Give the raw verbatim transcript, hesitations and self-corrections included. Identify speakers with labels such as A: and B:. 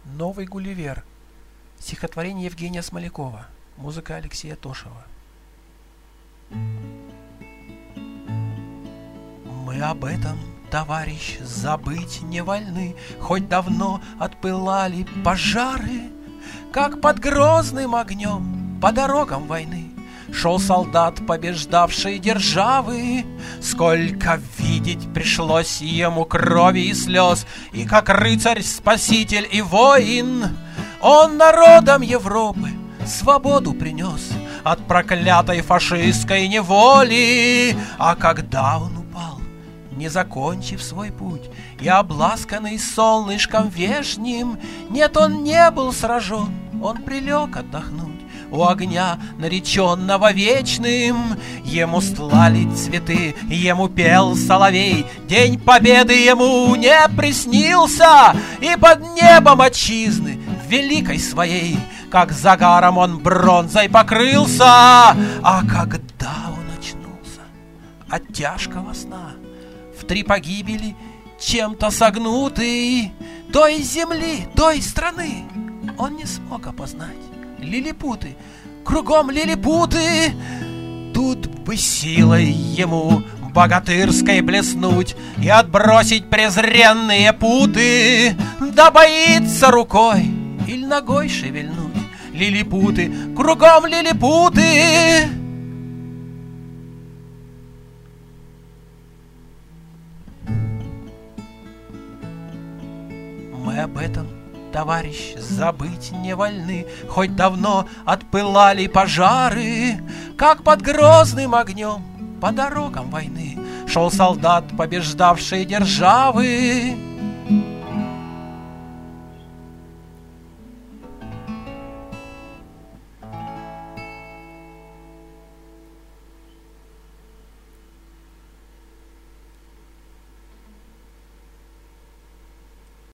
A: Новый Гулливер. Стихотворение Евгения Смолякова. Музыка Алексея Тошева. Мы об этом, товарищ, забыть не вольны, хоть давно отпылали пожары, как под грозным огнем по дорогам войны шел солдат, побеждавший державы. Сколько видеть пришлось ему крови и слез, и как рыцарь, спаситель и воин он народам Европы свободу принес от проклятой фашистской неволи. А когда он упал, не закончив свой путь, и обласканный солнышком вешним, нет, он не был сражен, он прилег отдохнуть у огня, нареченного вечным. Ему стлали цветы, ему пел соловей, День Победы ему не приснился, и под небом отчизны великой своей, как загаром он бронзой покрылся. А когда он очнулся от тяжкого сна, в три погибели чем-то согнутый, той земли, той страны он не смог опознать. Лилипуты, кругом лилипуты. Тут бы силой ему богатырской блеснуть и отбросить презренные путы, да боится рукой или ногой шевельнуть. Лилипуты, кругом лилипуты. Мы об этом, товарищ, забыть не вольны, хоть давно отпылали пожары, как под грозным огнем по дорогам войны шел солдат, побеждавший державы.